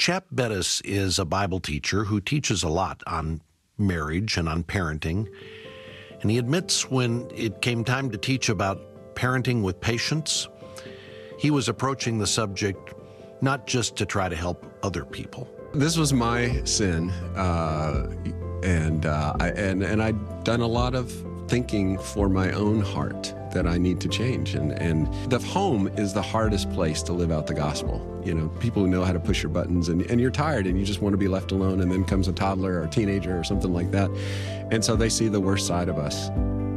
Chap Bettis is a Bible teacher who teaches a lot on marriage and on parenting. And he admits when it came time to teach about parenting with patience, he was approaching the subject not just to try to help other people. This was my sin, and I'd done a lot of thinking for my own heart that I need to change. And the home is the hardest place to live out the gospel. You know, people who know how to push your buttons, and you're tired and you just want to be left alone, and then comes a toddler or a teenager or something like that. And so they see the worst side of us.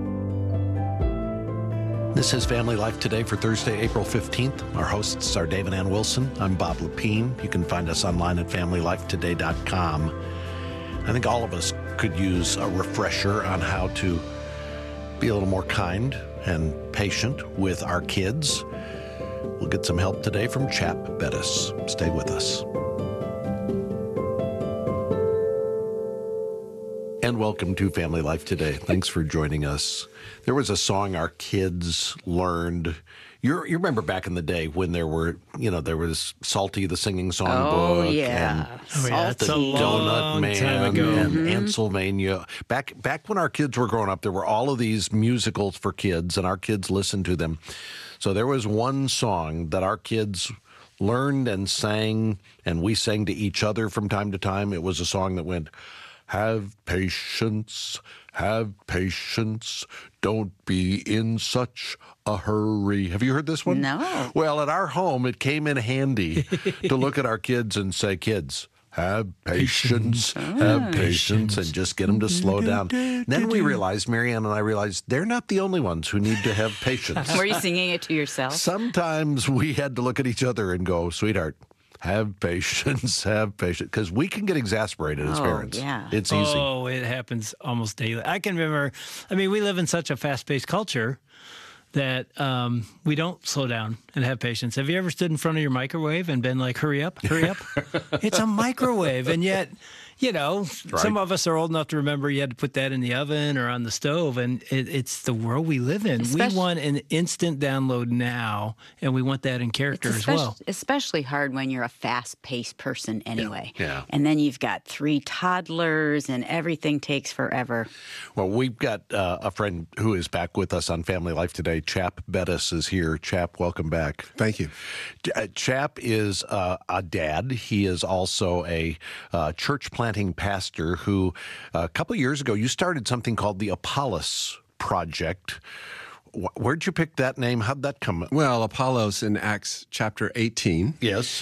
This is Family Life Today for Thursday, April 15th. Our hosts are Dave and Ann Wilson. I'm Bob Lepine. You can find us online at FamilyLifeToday.com. I think all of us could use a refresher on how to be a little more kind and patient with our kids. We'll get some help today from Chap Bettis. Stay with us. And welcome to Family Life Today. Thanks for joining us. There was a song our kids learned. You remember back in the day when there was Salty the Singing Songbook and Salty. the Donut Man and Mm-hmm. Anselmania. Back when our kids were growing up, there were all of these musicals for kids, and our kids listened to them. So there was one song that our kids learned and sang, and we sang to each other from time to time. It was a song that went, have patience, don't be in such a hurry. Have you heard this one? No. Well, at our home, it came in handy to look at our kids and say, kids, have patience, and just get them to slow down. Then we realized, Marianne and I realized, they're not the only ones who need to have patience. Were you singing it to yourself? Sometimes we had to look at each other and go, sweetheart, have patience, because we can get exasperated as parents. Yeah. It's easy. Oh, it happens almost daily. I can remember, we live in such a fast-paced culture that we don't slow down and have patience. Have you ever stood in front of your microwave and been like, hurry up? It's a microwave. And yet, some of us are old enough to remember you had to put that in the oven or on the stove, and it's the world we live in. We want an instant download now, and we want that in character as well. Especially hard when you're a fast-paced person anyway. Yeah. And then you've got 3 toddlers, and everything takes forever. Well, we've got a friend who is back with us on Family Life Today. Chap Bettis is here. Chap, welcome back. Thank you. Chap is a dad. He is also a church planting pastor who, a couple of years ago, you started something called the Apollos Project. Where'd you pick that name? How'd that come up? Well, Apollos in Acts chapter 18 Yes.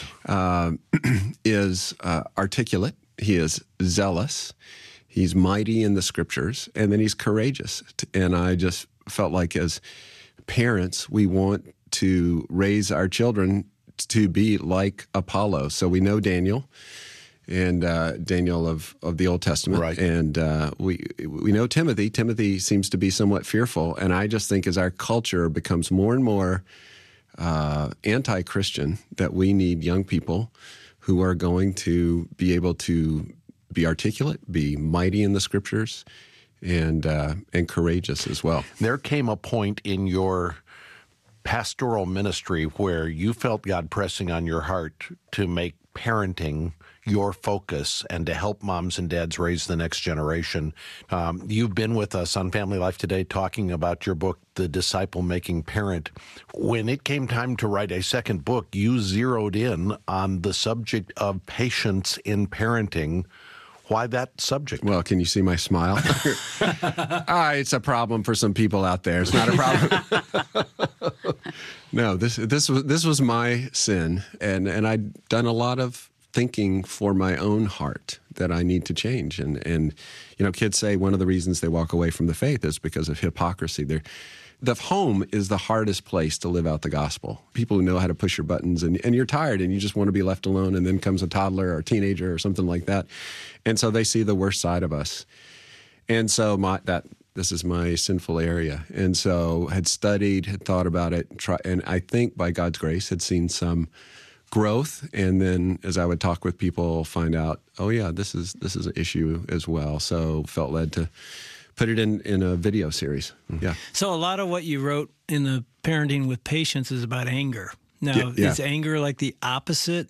is articulate. He is zealous. He's mighty in the scriptures, and then he's courageous. And I just felt like as parents, we want to raise our children to be like Apollo. So we know Daniel. And Daniel of the Old Testament. Right. And we know Timothy. Timothy seems to be somewhat fearful. And I just think as our culture becomes more and more anti-Christian, that we need young people who are going to be able to be articulate, be mighty in the scriptures, and courageous as well. There came a point in your pastoral ministry where you felt God pressing on your heart to make parenting your focus and to help moms and dads raise the next generation. You've been with us on Family Life Today talking about your book, The Disciple-Making Parent. When it came time to write a second book, you zeroed in on the subject of patience in parenting. Why that subject? Well, can you see my smile? It's a problem for some people out there. It's not a problem. No, this was my sin, and I'd done a lot of thinking for my own heart that I need to change. And kids say one of the reasons they walk away from the faith is because of hypocrisy. The home is the hardest place to live out the gospel. People who know how to push your buttons, and you're tired and you just want to be left alone, and then comes a toddler or a teenager or something like that. And so they see the worst side of us. And so this is my sinful area. And so had studied, had thought about it, and I think by God's grace had seen some growth, and then as I would talk with people, find out, oh yeah, this is an issue as well. So felt led to put it in a video series. Yeah. So a lot of what you wrote in the Parenting with Patience is about anger. Now, Yeah. is anger like the opposite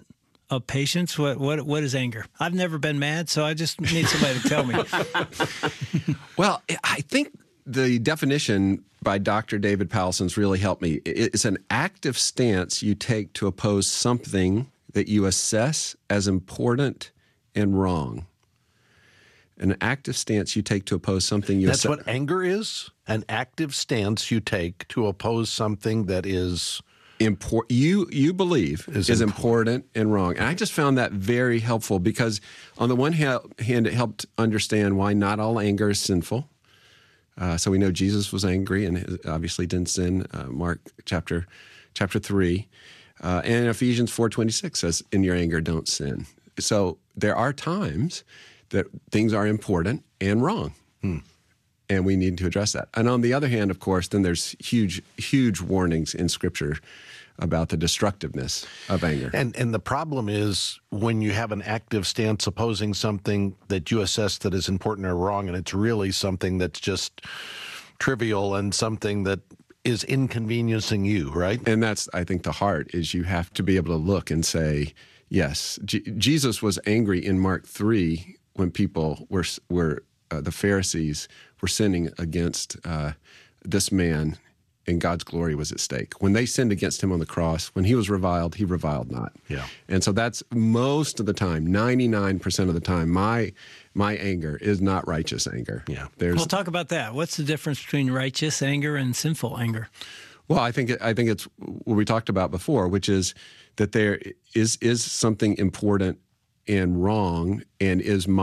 of patience? What is anger? I've never been mad, so I just need somebody to tell me. Well, I think the definition by Dr. David Powelson's really helped me. It's an active stance you take to oppose something that you assess as important and wrong. An active stance you take to oppose something you That's what anger is? An active stance you take to oppose something that is you believe is important and wrong. And I just found that very helpful because on the one hand, it helped understand why not all anger is sinful. So we know Jesus was angry and obviously didn't sin, Mark chapter 3. And Ephesians 4:26 says, in your anger, don't sin. So there are times that things are important and wrong. And we need to address that. And on the other hand, of course, then there's huge warnings in Scripture about the destructiveness of anger. And the problem is when you have an active stance opposing something that you assess that is important or wrong, and it's really something that's just trivial and something that is inconveniencing you, right? And that's, I think, the heart is you have to be able to look and say, yes, Jesus was angry in Mark 3 when people were the Pharisees were sinning against this man, and God's glory was at stake. When they sinned against him on the cross, when he was reviled, he reviled not. Yeah. And so that's most of the time, 99% of the time, my anger is not righteous anger. Yeah. We'll talk about that. What's the difference between righteous anger and sinful anger? Well, I think it's what we talked about before, which is that there is something important and wrong, and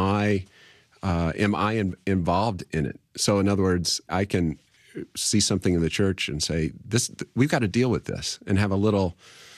am I involved in it? So in other words, I can see something in the church and say, we've got to deal with this, and have a little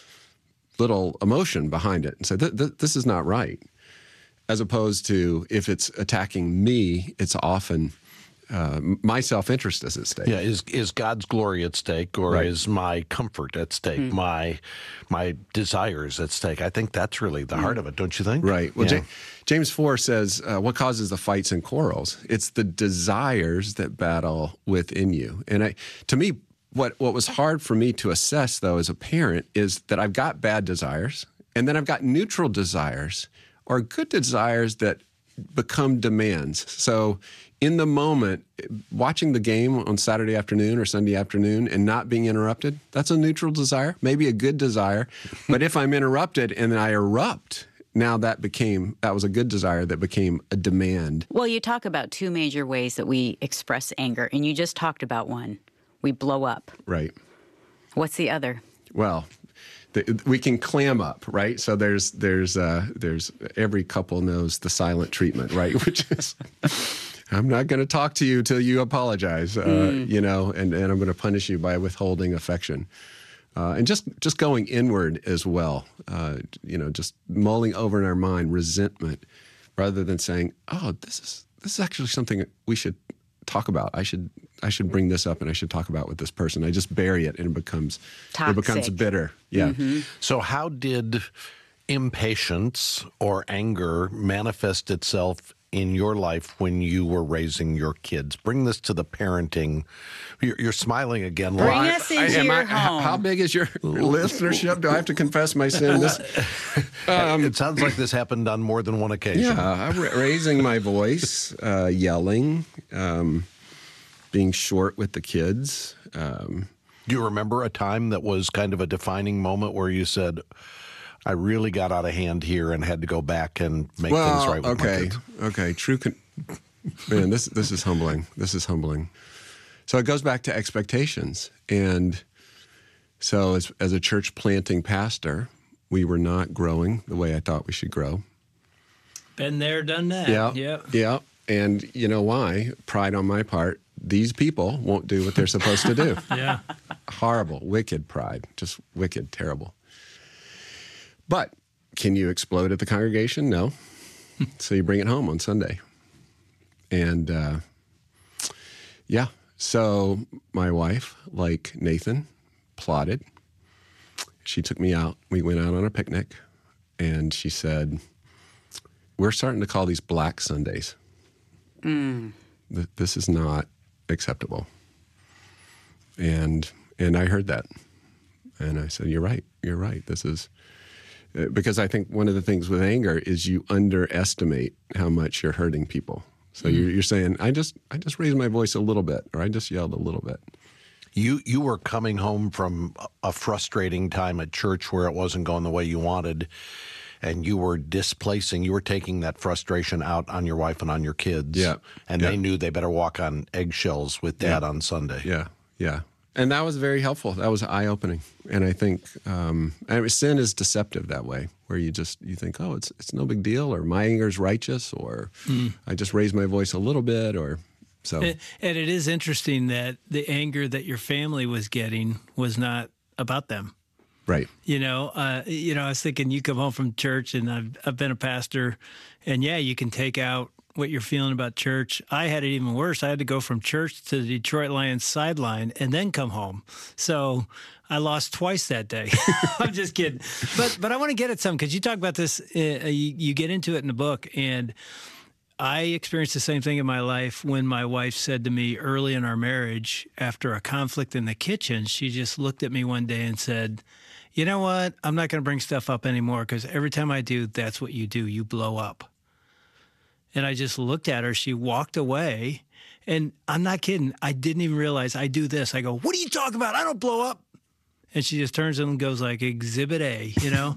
emotion behind it and say, this is not right. As opposed to if it's attacking me, it's often my self-interest is at stake. Yeah, is God's glory at stake, or Right. is my comfort at stake, my desires at stake? I think that's really the heart of it, don't you think? Right. Well, Yeah. James 4 says, what causes the fights and quarrels? It's the desires that battle within you. And to me, what was hard for me to assess, though, as a parent, is that I've got bad desires, and then I've got neutral desires, or good desires that become demands. So in the moment, watching the game on Saturday afternoon or Sunday afternoon and not being interrupted, that's a neutral desire, maybe a good desire. But if I'm interrupted and I erupt, now that was a good desire that became a demand. Well, you talk about two major ways that we express anger, and you just talked about one. We blow up. Right. What's the other? Well, we can clam up, right? So there's every couple knows the silent treatment, right? Which is, I'm not going to talk to you till you apologize, and I'm going to punish you by withholding affection. And just going inward as well, just mulling over in our mind resentment, rather than saying, "Oh, this is actually something we should talk about. I should bring this up, and I should talk about with this person." I just bury it, and it becomes Toxic. bitter. Yeah. Mm-hmm. So how did impatience or anger manifest itself in your life when you were raising your kids? Bring this to the parenting. You're smiling again. Bring us into your home. How big is your listenership? Do I have to confess my sin? It sounds like this happened on more than one occasion. Yeah, raising my voice, yelling, being short with the kids. Do you remember a time that was kind of a defining moment where you said, I really got out of hand here and had to go back and make things right with my kids? Okay. Man, this is humbling. This is humbling. So it goes back to expectations. And so as a church planting pastor, we were not growing the way I thought we should grow. Been there, done that. Yeah. And you know why? Pride on my part. These people won't do what they're supposed to do. Yeah. Horrible, wicked pride. Just wicked, terrible. But can you explode at the congregation? No. So you bring it home on Sunday. And so my wife, like Nathan, plotted. She took me out. We went out on a picnic, and she said, we're starting to call these Black Sundays. This is not acceptable. And I heard that. And I said, you're right. This Because I think one of the things with anger is you underestimate how much you're hurting people. So you're saying, I just raised my voice a little bit, or I just yelled a little bit. You were coming home from a frustrating time at church where it wasn't going the way you wanted, and you were taking that frustration out on your wife and on your kids. Yeah. And they knew they better walk on eggshells with Dad on Sunday. Yeah, yeah. And that was very helpful. That was eye-opening. And I think sin is deceptive that way, where you think, oh, it's no big deal, or my anger is righteous, or I just raised my voice a little bit, or so. And it is interesting that the anger that your family was getting was not about them. Right. I was thinking, you come home from church, and I've been a pastor, and you can take out what you're feeling about church. I had it even worse. I had to go from church to the Detroit Lions sideline and then come home. So I lost twice that day. I'm just kidding. But I want to get at something, because you talk about this, you get into it in the book, and I experienced the same thing in my life when my wife said to me early in our marriage, after a conflict in the kitchen, she just looked at me one day and said, you know what? I'm not going to bring stuff up anymore, because every time I do, that's what you do. You blow up. And I just looked at her. She walked away. And I'm not kidding. I didn't even realize I do this. I go, what are you talking about? I don't blow up. And she just turns and goes like, Exhibit A,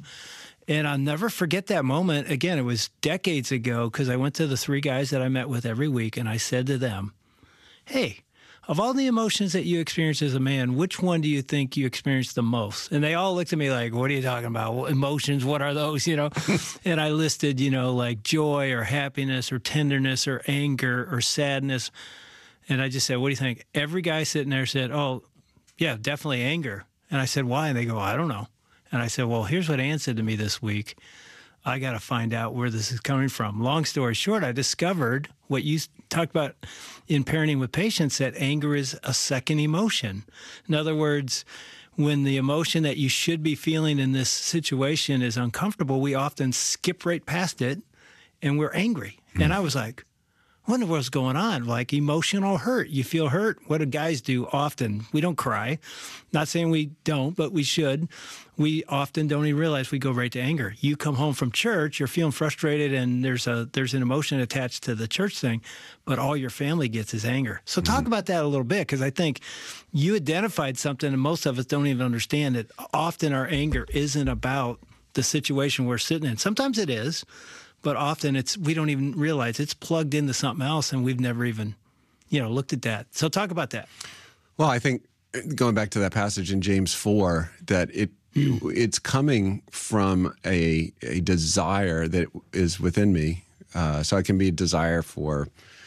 And I'll never forget that moment. Again, it was decades ago, because I went to the 3 guys that I met with every week, and I said to them, hey, of all the emotions that you experience as a man, which one do you think you experience the most? And they all looked at me like, what are you talking about? Well, emotions, what are those, And I listed, like joy or happiness or tenderness or anger or sadness. And I just said, what do you think? Every guy sitting there said, oh, yeah, definitely anger. And I said, why? And they go, I don't know. And I said, well, here's what Ann said to me this week. I got to find out where this is coming from. Long story short, I discovered what you talked about in Parenting with Patience, that anger is a second emotion. In other words, when the emotion that you should be feeling in this situation is uncomfortable, we often skip right past it and we're angry. And I was like, I wonder what's going on, like emotional hurt. You feel hurt. What do guys do often? We don't cry. Not saying we don't, but we should. We often don't even realize we go right to anger. You come home from church, you're feeling frustrated, and there's an emotion attached to the church thing, but all your family gets is anger. So talk about that a little bit, because I think you identified something, and most of us don't even understand it. Often our anger isn't about the situation we're sitting in. Sometimes it is. But often we don't even realize it's plugged into something else, and we've never even, looked at that. So talk about that. Well, I think going back to that passage in James 4, that it's coming from a desire that is within me. So it can be a desire for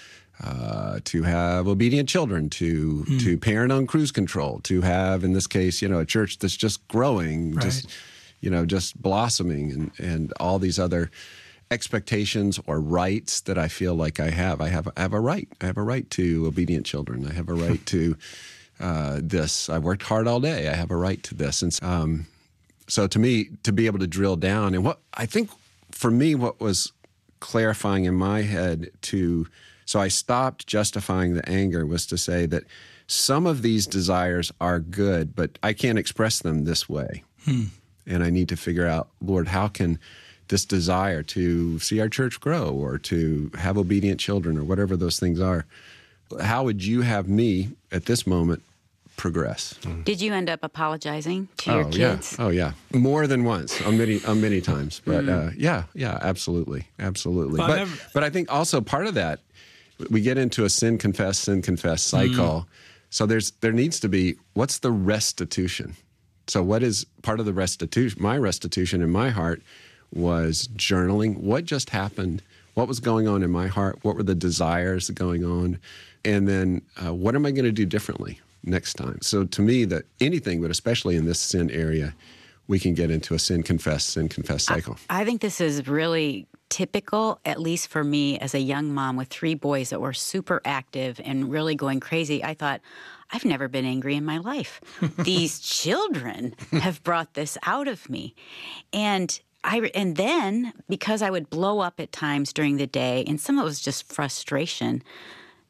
to have obedient children, to parent on cruise control, to have, in this case, a church that's just growing, right. just blossoming, and all these other expectations or rights that I feel like I have. I have a right. I have a right to obedient children. I have a right to this. I worked hard all day. I have a right to this. And so to me, to be able to drill down, and what I think for me, what was clarifying in my head so I stopped justifying the anger, was to say that some of these desires are good, but I can't express them this way. And I need to figure out, Lord, how can this desire to see our church grow, or to have obedient children, or whatever those things are, how would you have me at this moment progress? Did you end up apologizing to your kids? Yeah. Oh, yeah. More than once, on many times. But yeah, absolutely. But I think also part of that, we get into a sin confess cycle. So there needs to be, what's the restitution? So what is part of the restitution? My restitution in my heart was journaling. What just happened? What was going on in my heart? What were the desires going on? And then what am I going to do differently next time? So to me, that anything, but especially in this sin area, we can get into a sin confess cycle. I think this is really typical, at least for me as a young mom with 3 boys that were super active and really going crazy. I thought, I've never been angry in my life. These children have brought this out of me. And then, because I would blow up at times during the day, and some of it was just frustration,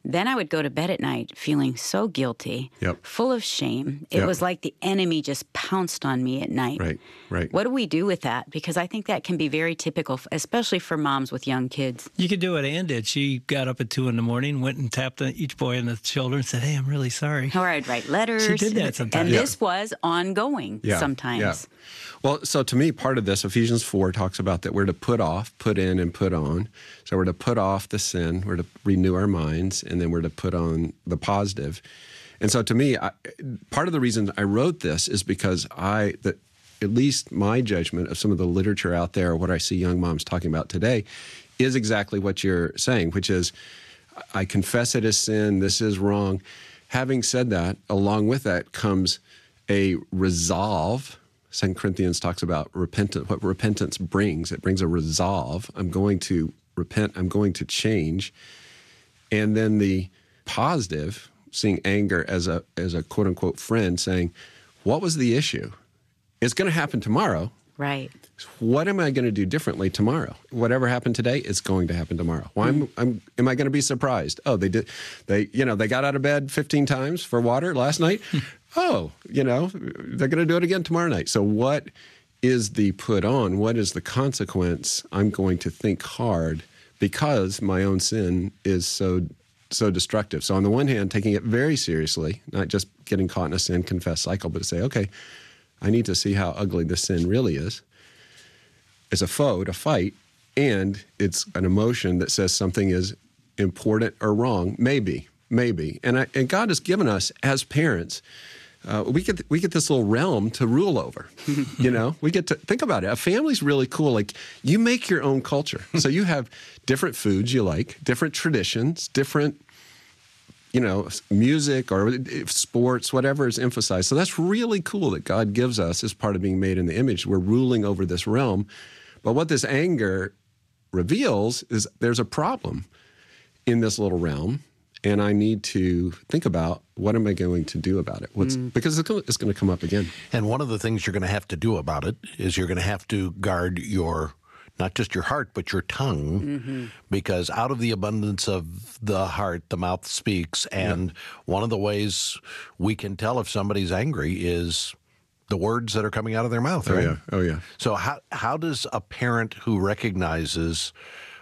Then I would go to bed at night feeling so guilty, full of shame. It was like the enemy just pounced on me at night. Right. What do we do with that? Because I think that can be very typical, especially for moms with young kids. You could do what Ann did. She got up at 2 a.m, went and tapped each boy on the shoulder and said, "Hey, I'm really sorry." Or I'd write letters. She did that sometimes. And this was ongoing sometimes. Yeah. Well, so to me, part of this, Ephesians 4 talks about that we're to put off, put in, and put on. So we're to put off the sin, we're to renew our minds, and then we're to put on the positive. And so to me, part of the reason I wrote this is because at least my judgment of some of the literature out there, what I see young moms talking about today, is exactly what you're saying, which is, I confess it as sin, this is wrong. Having said that, along with that comes a resolve. 2 Corinthians talks about what repentance brings. It brings a resolve. I'm going to repent. I'm going to change. And then the positive, seeing anger as a quote unquote friend, saying, what was the issue? It's going to happen tomorrow. Right. What am I going to do differently tomorrow? Whatever happened today is going to happen tomorrow. Why am I going to be surprised? Oh, they got out of bed 15 times for water last night. Oh, they're going to do it again tomorrow night. So what is the put on? What is the consequence? I'm going to think hard because my own sin is so destructive. So on the one hand, taking it very seriously, not just getting caught in a sin, confess cycle, but to say, okay, I need to see how ugly this sin really is. It's a foe to fight, and it's an emotion that says something is important or wrong, maybe. And God has given us as parents, we get this little realm to rule over. We get to think about it. A family's really cool. Like, you make your own culture. So you have different foods you like, different traditions, different music or sports, whatever is emphasized. So that's really cool that God gives us as part of being made in the image. We're ruling over this realm. But what this anger reveals is there's a problem in this little realm, and I need to think about what am I going to do about it? Because it's going to come up again. And one of the things you're going to have to do about it is you're going to have to guard not just your heart, but your tongue, because out of the abundance of the heart, the mouth speaks. And one of the ways we can tell if somebody's angry is the words that are coming out of their mouth, right? Oh, yeah. So how does a parent who recognizes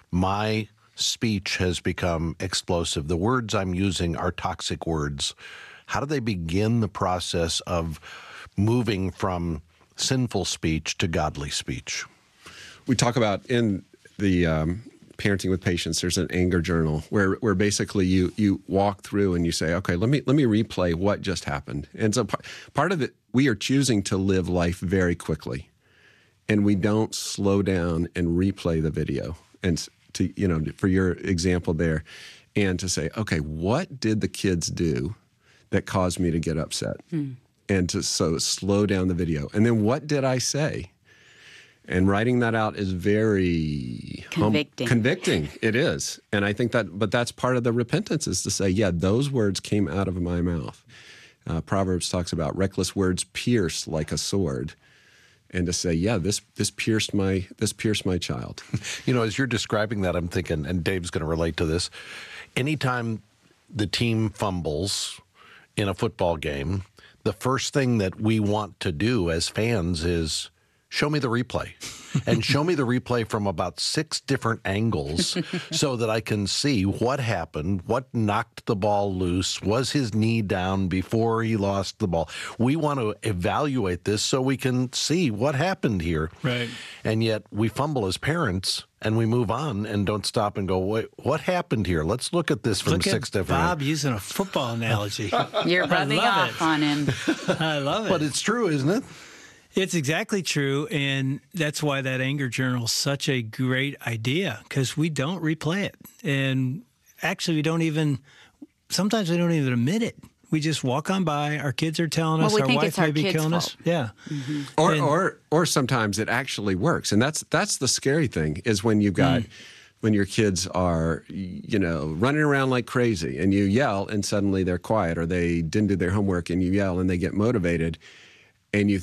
my speech has become explosive, the words I'm using are toxic words, how do they begin the process of moving from sinful speech to godly speech? We talk about in the Parenting with Patience, there's an anger journal where basically you walk through and you say, okay, let me replay what just happened. And so part of it, we are choosing to live life very quickly, and we don't slow down and replay the video. And for your example there, and to say, okay, what did the kids do that caused me to get upset? And so slow down the video. And then what did I say? And writing that out is very convicting. It is. And I think but that's part of the repentance, is to say, yeah, those words came out of my mouth. Proverbs talks about reckless words pierce like a sword. And to say, yeah, this pierced my child. As you're describing that, I'm thinking, and Dave's going to relate to this, anytime the team fumbles in a football game, the first thing that we want to do as fans is show me the replay, and show me the replay from about 6 different angles so that I can see what happened, what knocked the ball loose, was his knee down before he lost the ball. We want to evaluate this so we can see what happened here. Right. And yet we fumble as parents and we move on and don't stop and go, wait, what happened here? Let's look at this from 6 different. Bob using a football analogy. You're rubbing off on him. I love it. But it's true, isn't it? It's exactly true, and that's why that anger journal is such a great idea, because we don't replay it. And actually, sometimes we don't even admit it. We just walk on by, our kids are telling us, our wife may be killing us. Yeah. Mm-hmm. Or sometimes it actually works. And that's the scary thing, is when you've got when your kids are, running around like crazy and you yell and suddenly they're quiet, or they didn't do their homework and you yell and they get motivated and you think,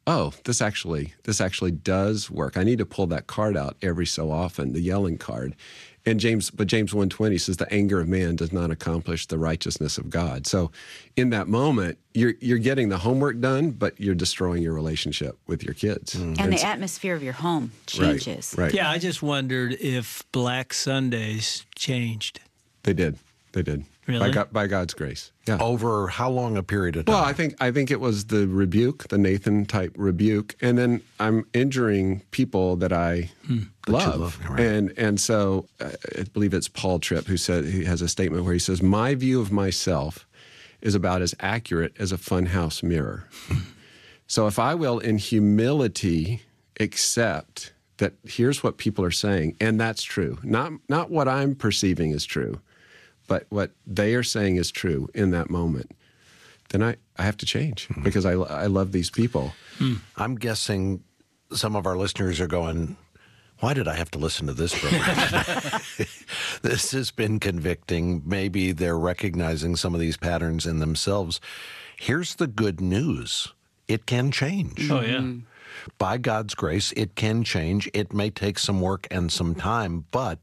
oh, this actually does work. I need to pull that card out every so often, the yelling card. And James 1:20 says the anger of man does not accomplish the righteousness of God. So in that moment, you're getting the homework done, but you're destroying your relationship with your kids. And the atmosphere of your home changes. Right. Yeah, I just wondered if Black Sundays changed. They did. Really? By God's grace. Yeah. Over how long a period of time? Well, I think it was the rebuke, the Nathan type rebuke, and then I'm injuring people that I love. Right. And so I believe it's Paul Tripp who has a statement where he says, "My view of myself is about as accurate as a funhouse mirror." So if I will, in humility, accept that here's what people are saying, and that's true, not what I'm perceiving is true, but what they are saying is true in that moment, then I have to change because I love these people. I'm guessing some of our listeners are going, why did I have to listen to this program? This has been convicting. Maybe they're recognizing some of these patterns in themselves. Here's the good news. It can change. Oh, yeah. By God's grace, it can change. It may take some work and some time, but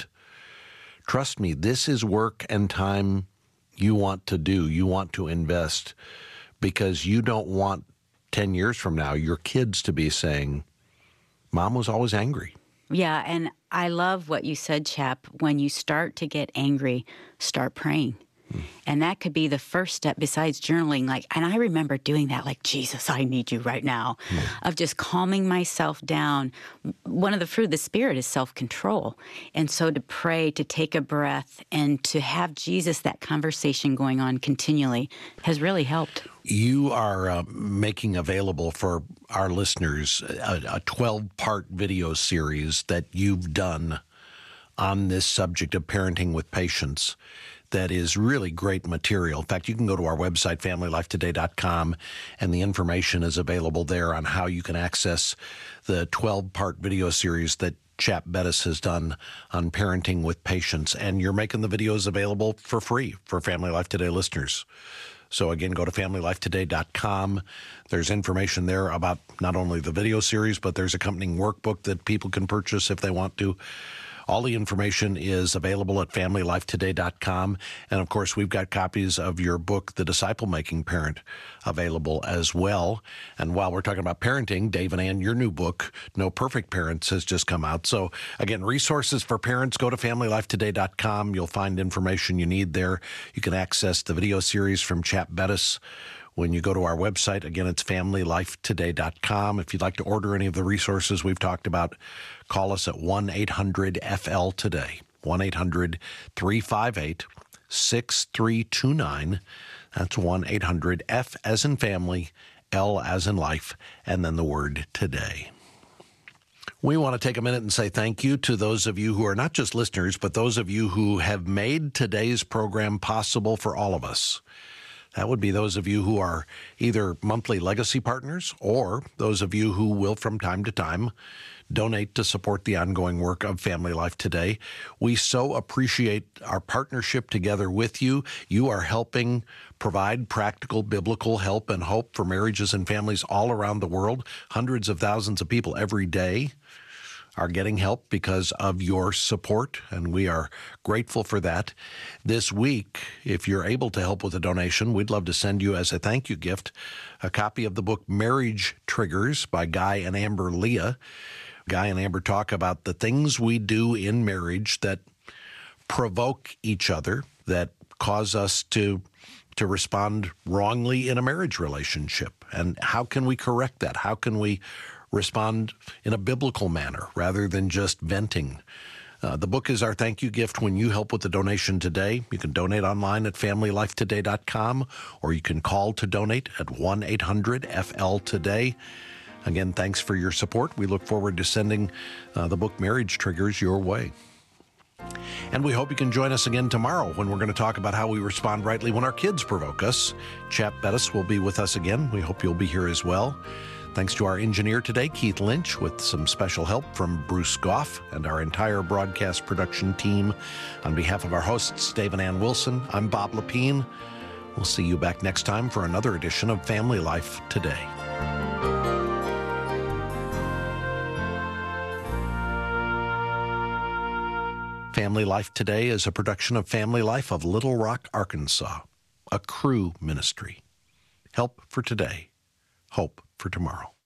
trust me, this is work and time you want to do, you want to invest, because you don't want 10 years from now your kids to be saying, Mom was always angry. Yeah, and I love what you said, Chap. When you start to get angry, start praying. And that could be the first step besides journaling. And I remember doing that, Jesus, I need you right now, of just calming myself down. One of the fruit of the Spirit is self-control. And so to pray, to take a breath, and to have Jesus, that conversation going on continually has really helped. You are making available for our listeners a 12-part video series that you've done on this subject of parenting with patience. That is really great material. In fact, you can go to our website, familylifetoday.com, and the information is available there on how you can access the 12-part video series that Chap Bettis has done on parenting with patience. And you're making the videos available for free for Family Life Today listeners. So again, go to familylifetoday.com. There's information there about not only the video series, but there's accompanying workbook that people can purchase if they want to. All the information is available at familylifetoday.com. And of course, we've got copies of your book, The Disciple-Making Parent, available as well. And while we're talking about parenting, Dave and Ann, your new book, No Perfect Parents, has just come out. So again, resources for parents, go to familylifetoday.com. You'll find information you need there. You can access the video series from Chap Bettis. When you go to our website, again, it's familylifetoday.com. If you'd like to order any of the resources we've talked about, call us at 1-800-FL-TODAY, 1-800-358-6329. That's 1-800-F as in family, L as in life, and then the word today. We want to take a minute and say thank you to those of you who are not just listeners, but those of you who have made today's program possible for all of us. That would be those of you who are either monthly legacy partners or those of you who will from time to time donate to support the ongoing work of Family Life Today. We so appreciate our partnership together with you. You are helping provide practical biblical help and hope for marriages and families all around the world. Hundreds of thousands of people every day are getting help because of your support, and we are grateful for that. This week, if you're able to help with a donation, we'd love to send you as a thank you gift a copy of the book Marriage Triggers by Guy and Amber Leah. Guy and Amber talk about the things we do in marriage that provoke each other, that cause us to respond wrongly in a marriage relationship. And how can we correct that? How can we respond in a biblical manner rather than just venting? The book is our thank you gift when you help with the donation today. You can donate online at familylifetoday.com, or you can call to donate at 1-800-FL-TODAY. Again, thanks for your support. We look forward to sending the book Marriage Triggers your way. And we hope you can join us again tomorrow when we're going to talk about how we respond rightly when our kids provoke us. Chap Bettis will be with us again. We hope you'll be here as well. Thanks to our engineer today, Keith Lynch, with some special help from Bruce Goff and our entire broadcast production team. On behalf of our hosts, Dave and Ann Wilson, I'm Bob Lepine. We'll see you back next time for another edition of Family Life Today. Family Life Today is a production of Family Life of Little Rock, Arkansas, a Cru ministry. Help for today, hope for tomorrow.